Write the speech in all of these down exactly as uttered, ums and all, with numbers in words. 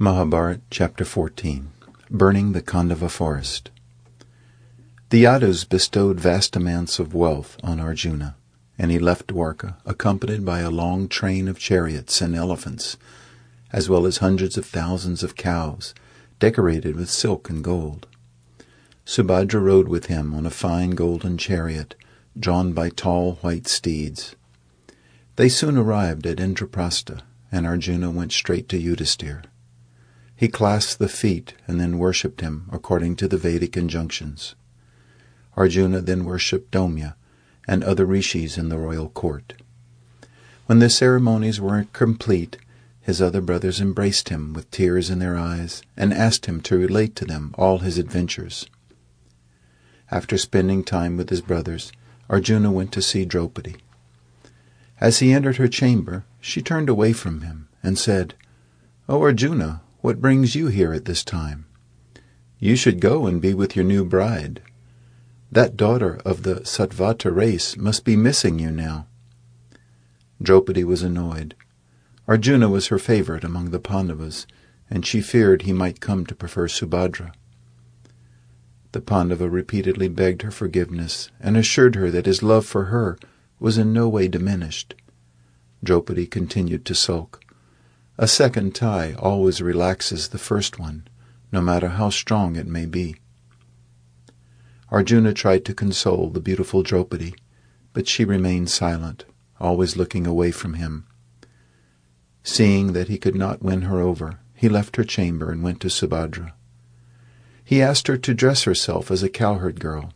Mahabharata, Chapter fourteen. Burning the Khandava Forest. The Yadus bestowed vast amounts of wealth on Arjuna, and he left Dwarka accompanied by a long train of chariots and elephants, as well as hundreds of thousands of cows, decorated with silk and gold. Subhadra rode with him on a fine golden chariot, drawn by tall white steeds. They soon arrived at Indraprastha, and Arjuna went straight to Yudhisthira. He clasped the feet and then worshipped him according to the Vedic injunctions. Arjuna then worshipped Domya and other rishis in the royal court. When the ceremonies were complete, his other brothers embraced him with tears in their eyes and asked him to relate to them all his adventures. After spending time with his brothers, Arjuna went to see Draupadi. As he entered her chamber, she turned away from him and said, "O Arjuna, what brings you here at this time? You should go and be with your new bride. That daughter of the Satvata race must be missing you now." Draupadi was annoyed. Arjuna was her favorite among the Pandavas, and she feared he might come to prefer Subhadra. The Pandava repeatedly begged her forgiveness and assured her that his love for her was in no way diminished. Draupadi continued to sulk. A second tie always relaxes the first one, no matter how strong it may be. Arjuna tried to console the beautiful Draupadi, but she remained silent, always looking away from him. Seeing that he could not win her over, he left her chamber and went to Subhadra. He asked her to dress herself as a cowherd girl.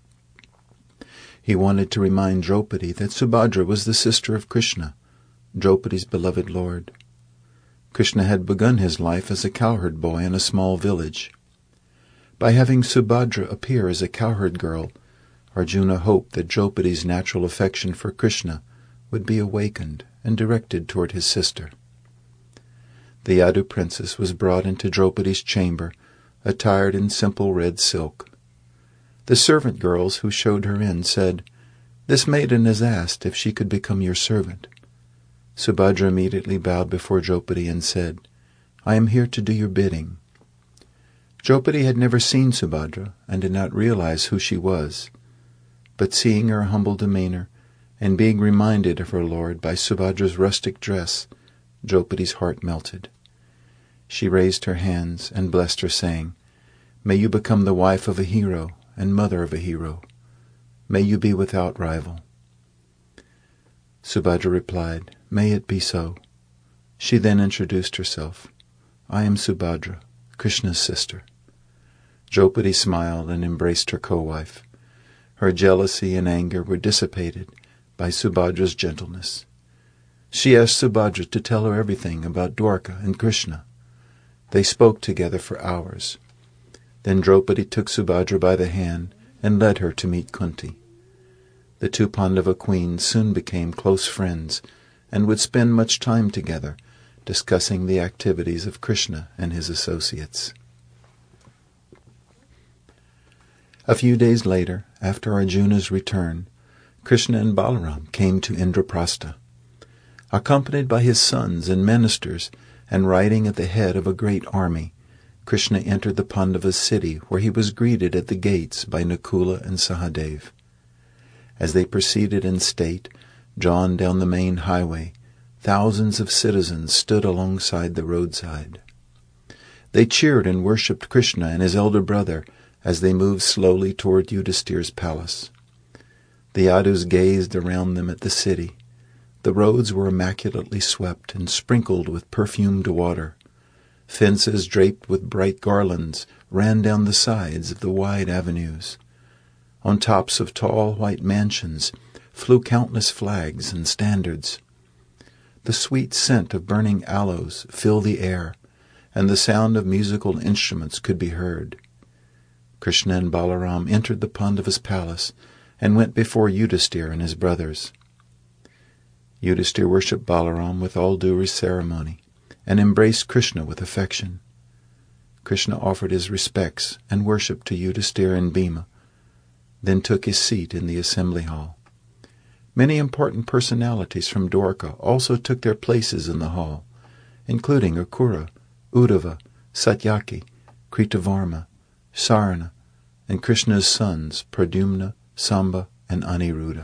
He wanted to remind Draupadi that Subhadra was the sister of Krishna, Draupadi's beloved lord. Krishna had begun his life as a cowherd boy in a small village. By having Subhadra appear as a cowherd girl, Arjuna hoped that Draupadi's natural affection for Krishna would be awakened and directed toward his sister. The Yadu princess was brought into Draupadi's chamber, attired in simple red silk. The servant girls who showed her in said, "This maiden has asked if she could become your servant." Subhadra immediately bowed before Draupadi and said, "I am here to do your bidding." Draupadi had never seen Subhadra and did not realize who she was. But seeing her humble demeanor and being reminded of her lord by Subhadra's rustic dress, Draupadi's heart melted. She raised her hands and blessed her, saying, "May you become the wife of a hero and mother of a hero. May you be without rival." Subhadra replied, "May it be so." She then introduced herself. "I am Subhadra, Krishna's sister." Draupadi smiled and embraced her co-wife. Her jealousy and anger were dissipated by Subhadra's gentleness. She asked Subhadra to tell her everything about Dwarka and Krishna. They spoke together for hours. Then Draupadi took Subhadra by the hand and led her to meet Kunti. The two Pandava queens soon became close friends and would spend much time together, discussing the activities of Krishna and his associates. A few days later, after Arjuna's return, Krishna and Balaram came to Indraprastha. Accompanied by his sons and ministers, and riding at the head of a great army, Krishna entered the Pandavas' city, where he was greeted at the gates by Nakula and Sahadev. As they proceeded in state, drawn down the main highway, thousands of citizens stood alongside the roadside. They cheered and worshipped Krishna and his elder brother as they moved slowly toward Yudhisthira's palace. The Yadus gazed around them at the city. The roads were immaculately swept and sprinkled with perfumed water. Fences draped with bright garlands ran down the sides of the wide avenues. On tops of tall white mansions flew countless flags and standards. The sweet scent of burning aloes filled the air, and the sound of musical instruments could be heard. Krishna and Balaram entered the Pandavas' palace and went before Yudhisthira and his brothers. Yudhisthira worshipped Balaram with all due ceremony and embraced Krishna with affection. Krishna offered his respects and worship to Yudhisthira and Bhima, then took his seat in the assembly hall. Many important personalities from Dwarka also took their places in the hall, including Akura, Uddhava, Satyaki, Kritavarma, Sarana, and Krishna's sons Pradyumna, Samba, and Aniruddha.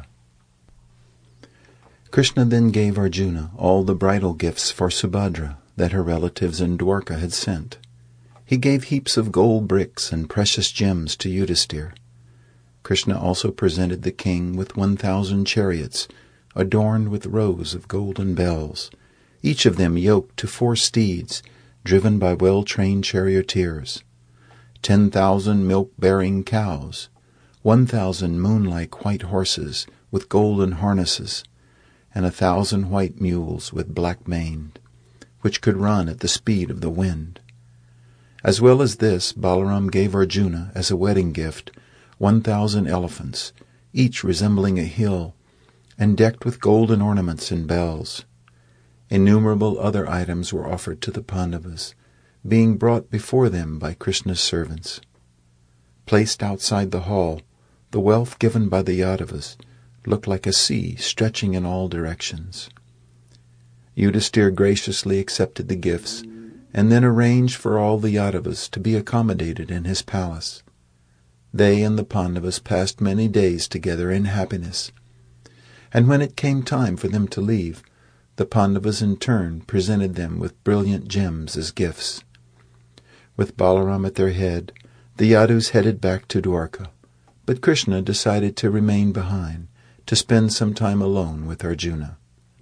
Krishna then gave Arjuna all the bridal gifts for Subhadra that her relatives in Dwarka had sent. He gave heaps of gold bricks and precious gems to Yudhisthira. Krishna also presented the king with one thousand chariots, adorned with rows of golden bells, each of them yoked to four steeds, driven by well-trained charioteers, ten thousand milk-bearing cows, one thousand moon-like white horses with golden harnesses, and a thousand white mules with black mane, which could run at the speed of the wind. As well as this, Balaram gave Arjuna, as a wedding gift, one thousand elephants, each resembling a hill, and decked with golden ornaments and bells. Innumerable other items were offered to the Pandavas, being brought before them by Krishna's servants. Placed outside the hall, the wealth given by the Yadavas looked like a sea stretching in all directions. Yudhisthira graciously accepted the gifts, and then arranged for all the Yadavas to be accommodated in his palace. They and the Pandavas passed many days together in happiness, and when it came time for them to leave, the Pandavas in turn presented them with brilliant gems as gifts. With Balaram at their head, the Yadus headed back to Dwarka, but Krishna decided to remain behind, to spend some time alone with Arjuna.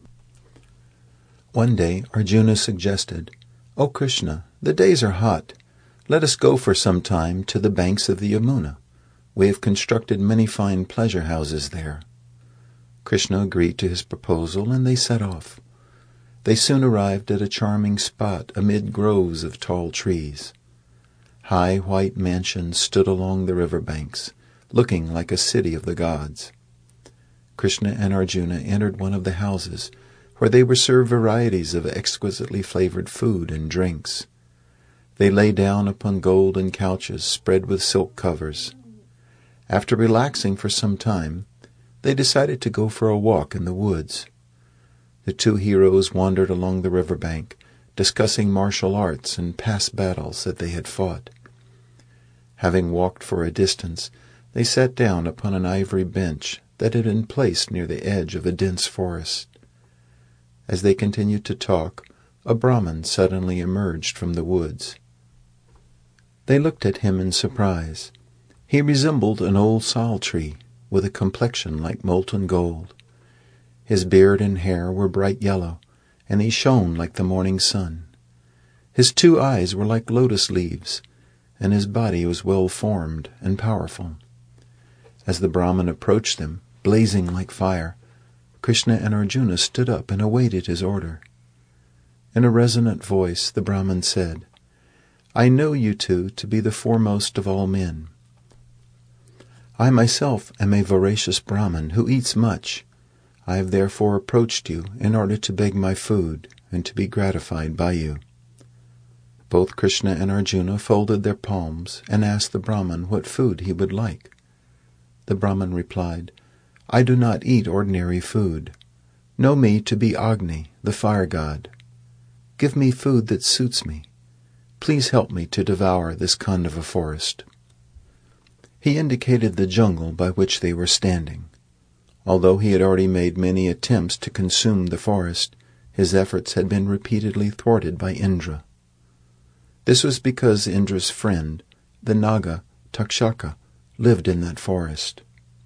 One day Arjuna suggested, "O Krishna, the days are hot. Let us go for some time to the banks of the Yamuna. We have constructed many fine pleasure houses there." Krishna agreed to his proposal, and they set off. They soon arrived at a charming spot amid groves of tall trees. High white mansions stood along the river banks, looking like a city of the gods. Krishna and Arjuna entered one of the houses, where they were served varieties of exquisitely flavored food and drinks. They lay down upon golden couches spread with silk covers. After relaxing for some time, they decided to go for a walk in the woods. The two heroes wandered along the river bank, discussing martial arts and past battles that they had fought. Having walked for a distance, they sat down upon an ivory bench that had been placed near the edge of a dense forest. As they continued to talk, a Brahmin suddenly emerged from the woods. They looked at him in surprise. He resembled an old sal tree, with a complexion like molten gold. His beard and hair were bright yellow, and he shone like the morning sun. His two eyes were like lotus leaves, and his body was well formed and powerful. As the Brahmin approached them, blazing like fire, Krishna and Arjuna stood up and awaited his order. In a resonant voice, the Brahmin said, "I know you two to be the foremost of all men. I myself am a voracious Brahmin who eats much. I have therefore approached you in order to beg my food and to be gratified by you." Both Krishna and Arjuna folded their palms and asked the Brahmin what food he would like. The Brahmin replied, "I do not eat ordinary food. Know me to be Agni, the fire god. Give me food that suits me. Please help me to devour this Khandava forest." He indicated the jungle by which they were standing. Although he had already made many attempts to consume the forest, his efforts had been repeatedly thwarted by Indra. This was because Indra's friend, the Naga Takshaka, lived in that forest.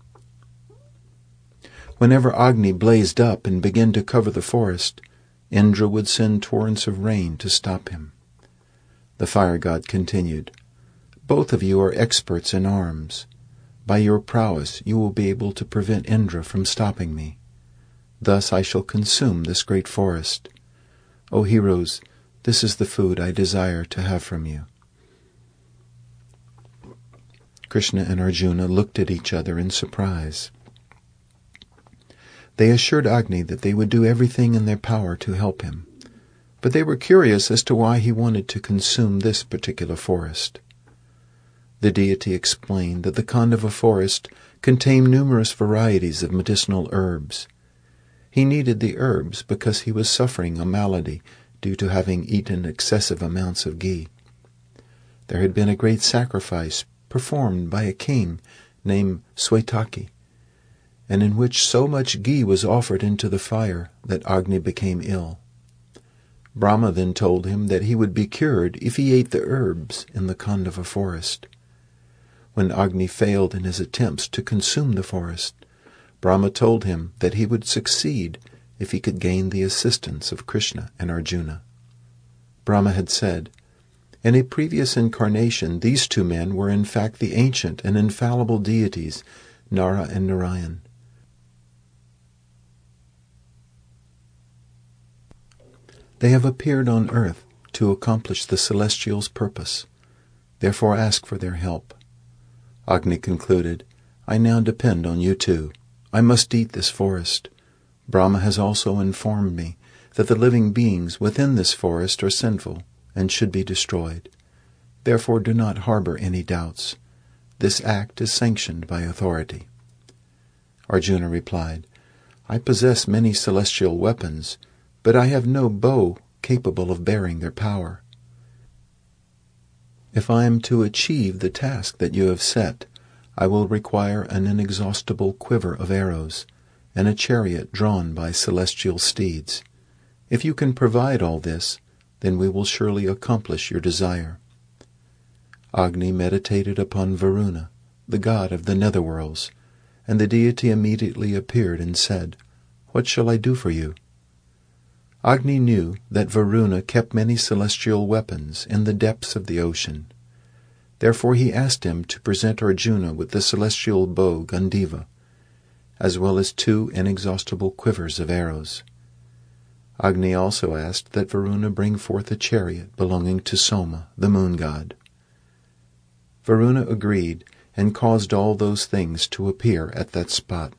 Whenever Agni blazed up and began to cover the forest, Indra would send torrents of rain to stop him. The fire god continued, "Both of you are experts in arms. By your prowess you will be able to prevent Indra from stopping me. Thus I shall consume this great forest. O heroes, this is the food I desire to have from you." Krishna and Arjuna looked at each other in surprise. They assured Agni that they would do everything in their power to help him, but they were curious as to why he wanted to consume this particular forest. The deity explained that the Khandava forest contained numerous varieties of medicinal herbs. He needed the herbs because he was suffering a malady due to having eaten excessive amounts of ghee. There had been a great sacrifice performed by a king named Swetaki, and in which so much ghee was offered into the fire that Agni became ill. Brahma then told him that he would be cured if he ate the herbs in the Khandava forest. When Agni failed in his attempts to consume the forest, Brahma told him that he would succeed if he could gain the assistance of Krishna and Arjuna. Brahma had said, in a previous incarnation these two men were in fact the ancient and infallible deities, Nara and Narayan. They have appeared on earth to accomplish the celestials' purpose. Therefore ask for their help. Agni concluded, I now depend on you two. I must eat this forest. Brahma has also informed me that the living beings within this forest are sinful and should be destroyed. Therefore do not harbor any doubts. This act is sanctioned by authority. Arjuna replied, I possess many celestial weapons, but I have no bow capable of bearing their power. If I am to achieve the task that you have set, I will require an inexhaustible quiver of arrows, and a chariot drawn by celestial steeds. If you can provide all this, then we will surely accomplish your desire. Agni meditated upon Varuna, the god of the netherworlds, and the deity immediately appeared and said, What shall I do for you? Agni knew that Varuna kept many celestial weapons in the depths of the ocean. Therefore he asked him to present Arjuna with the celestial bow Gandiva, as well as two inexhaustible quivers of arrows. Agni also asked that Varuna bring forth a chariot belonging to Soma, the moon god. Varuna agreed and caused all those things to appear at that spot.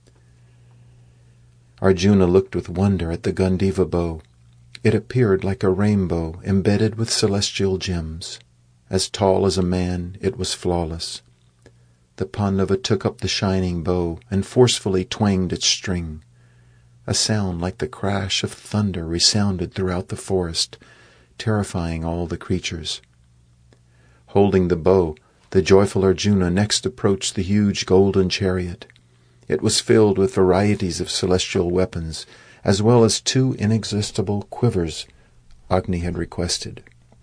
Arjuna looked with wonder at the Gandiva bow. It appeared like a rainbow embedded with celestial gems. As tall as a man, it was flawless. The Pandava took up the shining bow and forcefully twanged its string. A sound like the crash of thunder resounded throughout the forest, terrifying all the creatures. Holding the bow, the joyful Arjuna next approached the huge golden chariot. It was filled with varieties of celestial weapons, as well as two inexhaustible quivers Agni had requested.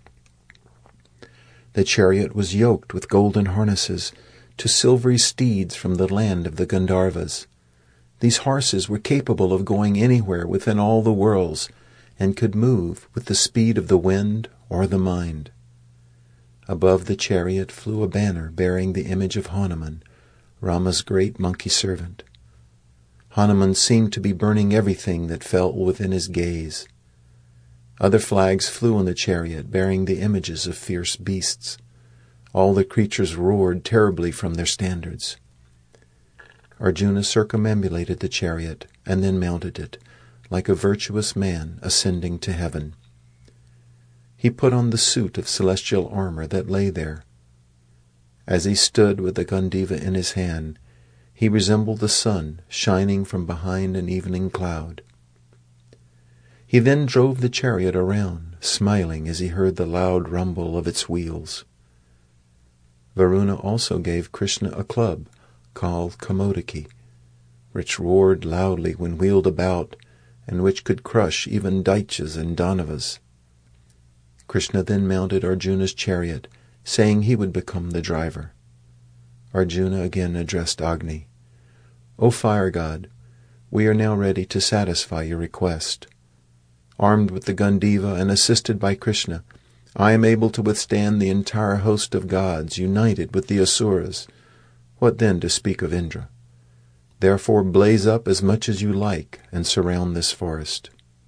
The chariot was yoked with golden harnesses to silvery steeds from the land of the Gandharvas. These horses were capable of going anywhere within all the worlds, and could move with the speed of the wind or the mind. Above the chariot flew a banner bearing the image of Hanuman, Rama's great monkey servant. Hanuman seemed to be burning everything that fell within his gaze. Other flags flew in the chariot bearing the images of fierce beasts. All the creatures roared terribly from their standards. Arjuna circumambulated the chariot and then mounted it, like a virtuous man ascending to heaven. He put on the suit of celestial armor that lay there. As he stood with the Gandiva in his hand, he resembled the sun shining from behind an evening cloud. He then drove the chariot around, smiling as he heard the loud rumble of its wheels. Varuna also gave Krishna a club called Kamodaki, which roared loudly when wheeled about, and which could crush even Daityas and Danavas. Krishna then mounted Arjuna's chariot, saying he would become the driver. Arjuna again addressed Agni. O fire god, we are now ready to satisfy your request. Armed with the Gandiva and assisted by Krishna, I am able to withstand the entire host of gods united with the Asuras. What then to speak of Indra? Therefore blaze up as much as you like and surround this forest.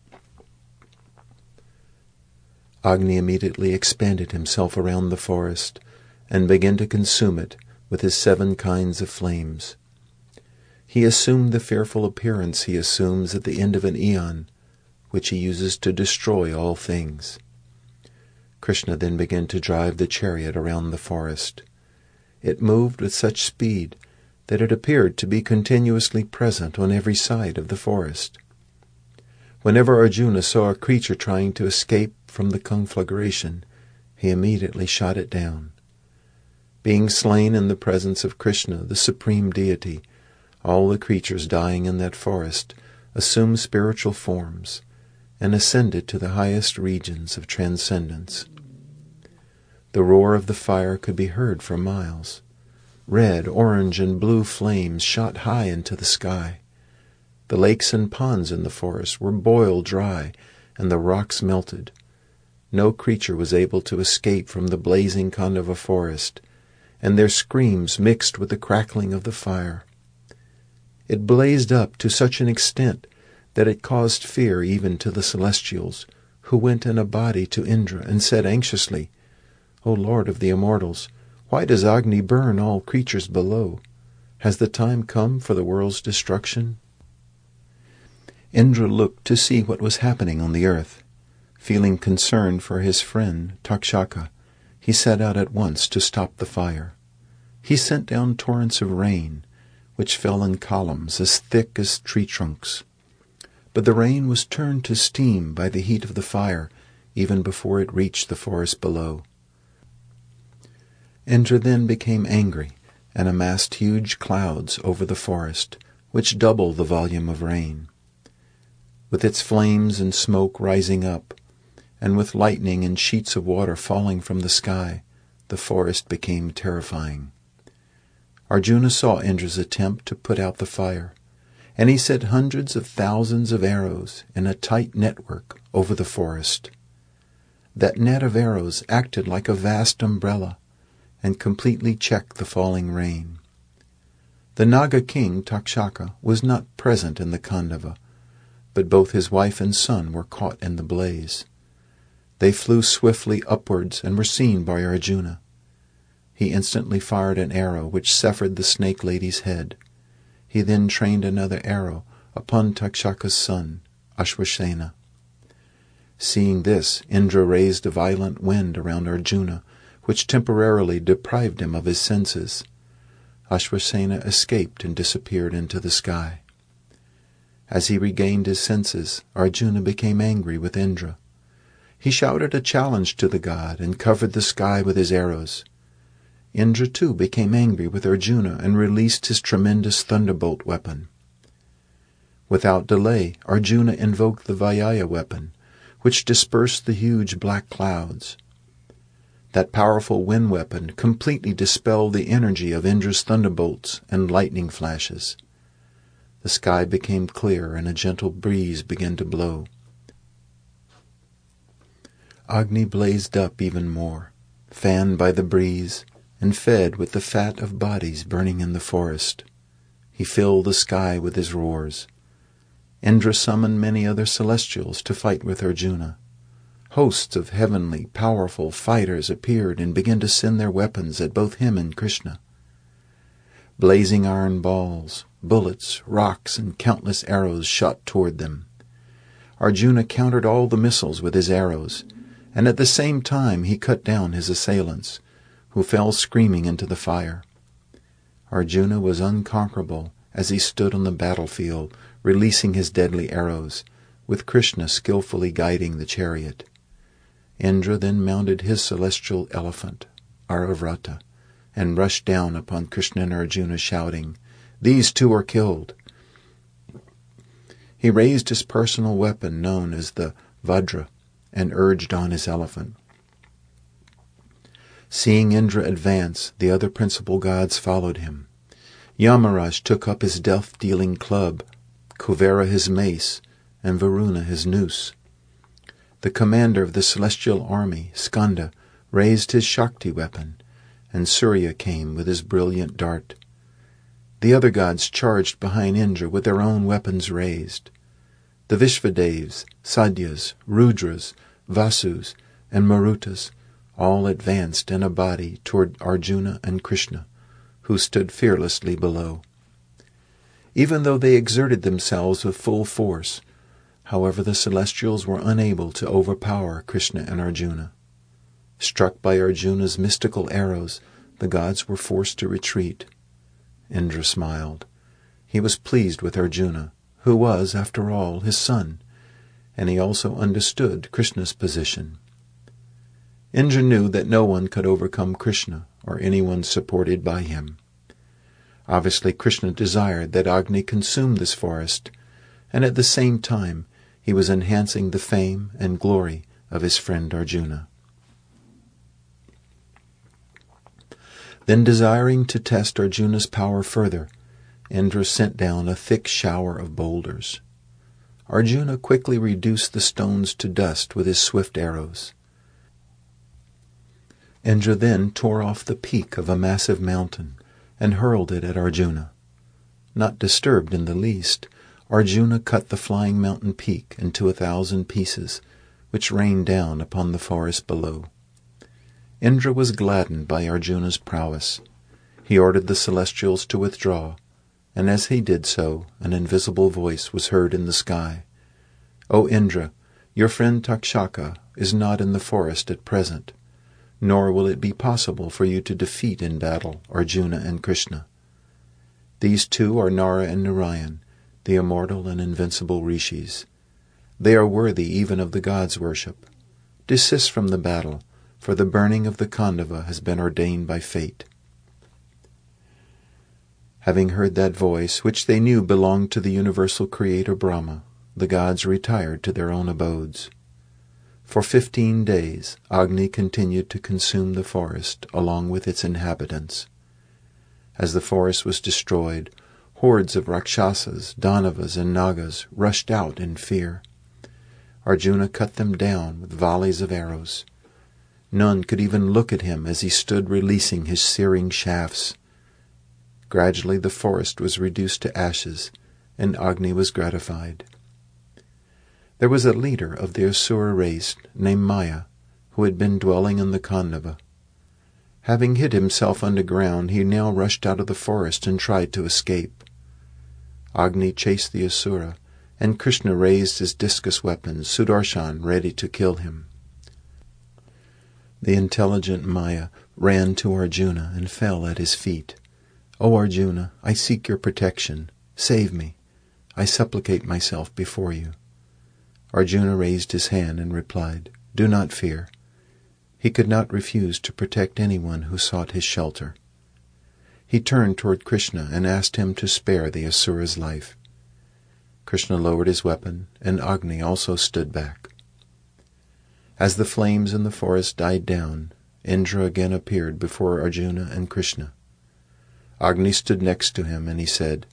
Agni immediately expanded himself around the forest and began to consume it with his seven kinds of flames. He assumed the fearful appearance he assumes at the end of an eon, which he uses to destroy all things. Krishna then began to drive the chariot around the forest. It moved with such speed that it appeared to be continuously present on every side of the forest. Whenever Arjuna saw a creature trying to escape from the conflagration, he immediately shot it down. Being slain in the presence of Krishna, the supreme deity, all the creatures dying in that forest assumed spiritual forms and ascended to the highest regions of transcendence. The roar of the fire could be heard for miles. Red, orange, and blue flames shot high into the sky. The lakes and ponds in the forest were boiled dry, and the rocks melted. No creature was able to escape from the blazing Khandava forest, and their screams mixed with the crackling of the fire. It blazed up to such an extent that it caused fear even to the celestials, who went in a body to Indra and said anxiously, "O Lord of the immortals, why does Agni burn all creatures below? Has the time come for the world's destruction?" Indra looked to see what was happening on the earth. Feeling concern for his friend Takshaka, he set out at once to stop the fire. He sent down torrents of rain, which fell in columns as thick as tree trunks. But the rain was turned to steam by the heat of the fire even before it reached the forest below. Indra then became angry and amassed huge clouds over the forest, which doubled the volume of rain. With its flames and smoke rising up, and with lightning and sheets of water falling from the sky, the forest became terrifying. Arjuna saw Indra's attempt to put out the fire, and he sent hundreds of thousands of arrows in a tight network over the forest. That net of arrows acted like a vast umbrella and completely checked the falling rain. The Naga king Takshaka was not present in the Khandava, but both his wife and son were caught in the blaze. They flew swiftly upwards and were seen by Arjuna. He instantly fired an arrow which severed the snake lady's head. He then trained another arrow upon Takshaka's son, Ashwasena. Seeing this, Indra raised a violent wind around Arjuna, which temporarily deprived him of his senses. Ashwasena escaped and disappeared into the sky. As he regained his senses, Arjuna became angry with Indra. He shouted a challenge to the god and covered the sky with his arrows. Indra too became angry with Arjuna and released his tremendous thunderbolt weapon. Without delay, Arjuna invoked the Vayaya weapon, which dispersed the huge black clouds. That powerful wind weapon completely dispelled the energy of Indra's thunderbolts and lightning flashes. The sky became clear and a gentle breeze began to blow. Agni blazed up even more, fanned by the breeze, and fed with the fat of bodies burning in the forest. He filled the sky with his roars. Indra summoned many other celestials to fight with Arjuna. Hosts of heavenly, powerful fighters appeared and began to send their weapons at both him and Krishna. Blazing iron balls, bullets, rocks, and countless arrows shot toward them. Arjuna countered all the missiles with his arrows, and at the same time he cut down his assailants, who fell screaming into the fire. Arjuna was unconquerable as he stood on the battlefield, releasing his deadly arrows, with Krishna skillfully guiding the chariot. Indra then mounted his celestial elephant, Aravrata, and rushed down upon Krishna and Arjuna, shouting, "These two are killed." He raised his personal weapon known as the Vajra and urged on his elephant. Seeing Indra advance, the other principal gods followed him. Yamaraj took up his death-dealing club, Kuvera his mace, and Varuna his noose. The commander of the celestial army, Skanda, raised his Shakti weapon, and Surya came with his brilliant dart. The other gods charged behind Indra with their own weapons raised. The Vishvadevas, Sadyas, Rudras, Vasus, and Marutas all advanced in a body toward Arjuna and Krishna, who stood fearlessly below. Even though they exerted themselves with full force, however, the celestials were unable to overpower Krishna and Arjuna. Struck by Arjuna's mystical arrows, the gods were forced to retreat. Indra smiled. He was pleased with Arjuna, who was, after all, his son, and he also understood Krishna's position. Indra knew that no one could overcome Krishna or anyone supported by him. Obviously, Krishna desired that Agni consume this forest, and at the same time he was enhancing the fame and glory of his friend Arjuna. Then, desiring to test Arjuna's power further, Indra sent down a thick shower of boulders. Arjuna quickly reduced the stones to dust with his swift arrows. Indra then tore off the peak of a massive mountain and hurled it at Arjuna. Not disturbed in the least, Arjuna cut the flying mountain peak into a thousand pieces, which rained down upon the forest below. Indra was gladdened by Arjuna's prowess. He ordered the celestials to withdraw, and as he did so, an invisible voice was heard in the sky. "O Indra, your friend Takshaka is not in the forest at present, nor will it be possible for you to defeat in battle Arjuna and Krishna. These two are Nara and Narayan, the immortal and invincible rishis. They are worthy even of the gods' worship. Desist from the battle, for the burning of the Khandava has been ordained by fate." Having heard that voice, which they knew belonged to the universal creator Brahma, the gods retired to their own abodes. For fifteen days Agni continued to consume the forest along with its inhabitants. As the forest was destroyed, hordes of Rakshasas, Danavas, and Nagas rushed out in fear. Arjuna cut them down with volleys of arrows. None could even look at him as he stood releasing his searing shafts. Gradually the forest was reduced to ashes, and Agni was gratified. There was a leader of the Asura race named Maya, who had been dwelling in the Khandava. Having hid himself underground, he now rushed out of the forest and tried to escape. Agni chased the Asura, and Krishna raised his discus weapon, Sudarshan, ready to kill him. The intelligent Maya ran to Arjuna and fell at his feet. "O Arjuna, I seek your protection. Save me. I supplicate myself before you." Arjuna raised his hand and replied, "Do not fear." He could not refuse to protect anyone who sought his shelter. He turned toward Krishna and asked him to spare the Asura's life. Krishna lowered his weapon, and Agni also stood back. As the flames in the forest died down, Indra again appeared before Arjuna and Krishna. Agni stood next to him, and he said,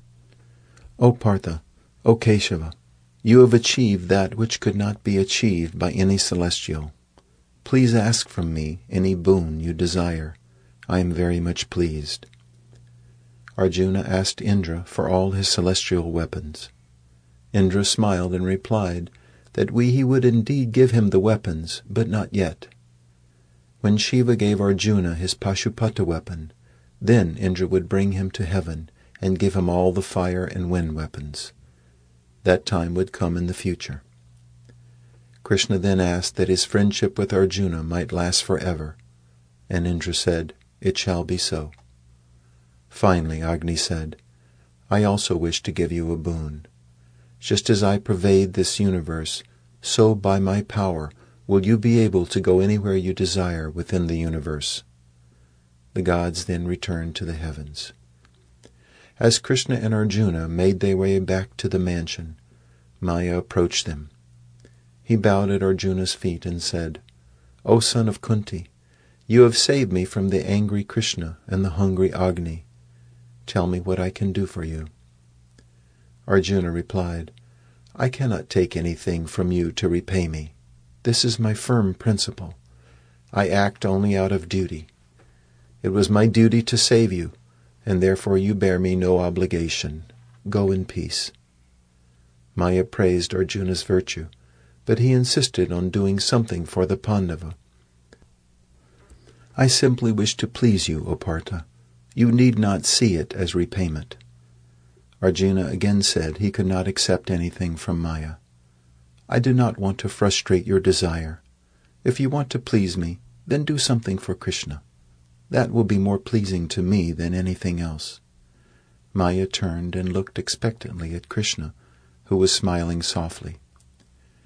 "O Partha, O Keshava, you have achieved that which could not be achieved by any celestial. Please ask from me any boon you desire. I am very much pleased." Arjuna asked Indra for all his celestial weapons. Indra smiled and replied that we he would indeed give him the weapons, but not yet. When Shiva gave Arjuna his Pashupata weapon, then Indra would bring him to heaven and give him all the fire and wind weapons. That time would come in the future. Krishna then asked that his friendship with Arjuna might last forever, and Indra said, "It shall be so." Finally, Agni said, "I also wish to give you a boon. Just as I pervade this universe, so by my power will you be able to go anywhere you desire within the universe." The gods then returned to the heavens. As Krishna and Arjuna made their way back to the mansion, Maya approached them. He bowed at Arjuna's feet and said, "O son of Kunti, you have saved me from the angry Krishna and the hungry Agni. Tell me what I can do for you." Arjuna replied, "I cannot take anything from you to repay me. This is my firm principle. I act only out of duty. It was my duty to save you, and therefore you bear me no obligation. Go in peace." Maya praised Arjuna's virtue, but he insisted on doing something for the Pandava. "I simply wish to please you, O Partha. You need not see it as repayment." Arjuna again said he could not accept anything from Maya. "I do not want to frustrate your desire. If you want to please me, then do something for Krishna. That will be more pleasing to me than anything else." Maya turned and looked expectantly at Krishna, who was smiling softly.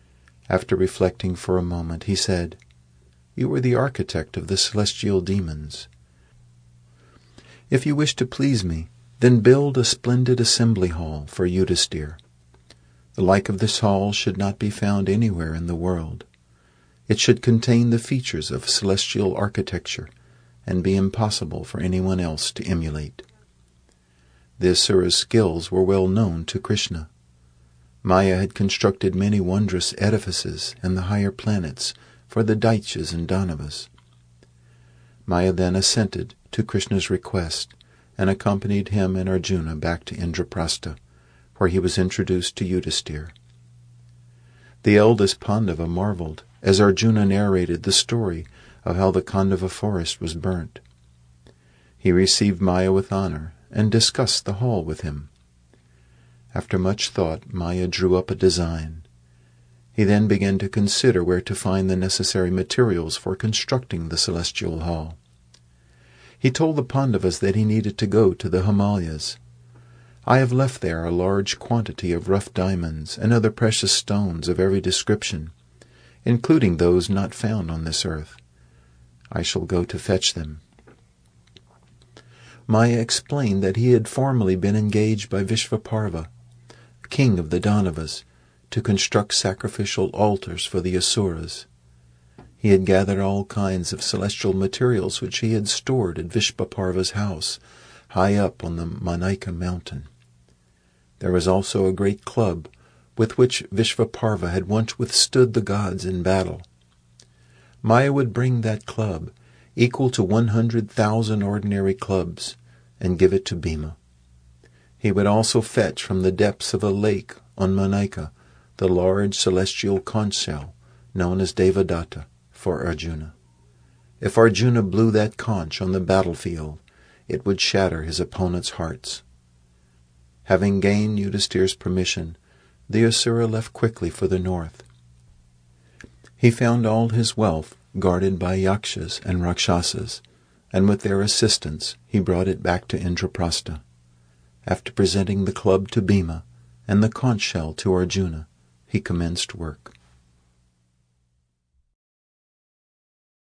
After reflecting for a moment, he said, "You are the architect of the celestial demons. If you wish to please me, then build a splendid assembly hall for Yudhisthira. The like of this hall should not be found anywhere in the world. It should contain the features of celestial architecture and be impossible for anyone else to emulate." The Asura's skills were well known to Krishna. Maya had constructed many wondrous edifices in the higher planets for the Daityas and Danavas. Maya then assented to Krishna's request and accompanied him and Arjuna back to Indraprastha, where he was introduced to Yudhisthira. The eldest Pandava marveled as Arjuna narrated the story of how the Khandava forest was burnt. He received Maya with honor and discussed the hall with him. After much thought, Maya drew up a design. He then began to consider where to find the necessary materials for constructing the celestial hall. He told the Pandavas that he needed to go to the Himalayas. "I have left there a large quantity of rough diamonds and other precious stones of every description, including those not found on this earth. I shall go to fetch them." Maya explained that he had formerly been engaged by Vishvaparva, king of the Danavas, to construct sacrificial altars for the Asuras. He had gathered all kinds of celestial materials which he had stored at Vishvaparva's house, high up on the Manaika mountain. There was also a great club with which Vishvaparva had once withstood the gods in battle. Maya would bring that club, equal to one hundred thousand ordinary clubs, and give it to Bhima. He would also fetch from the depths of a lake on Manaika the large celestial conch shell known as Devadatta for Arjuna. If Arjuna blew that conch on the battlefield, it would shatter his opponents' hearts. Having gained Yudhisthira's permission, the Asura left quickly for the north. He found all his wealth guarded by Yakshas and Rakshasas, and with their assistance he brought it back to Indraprastha. After presenting the club to Bhima and the conch shell to Arjuna, he commenced work.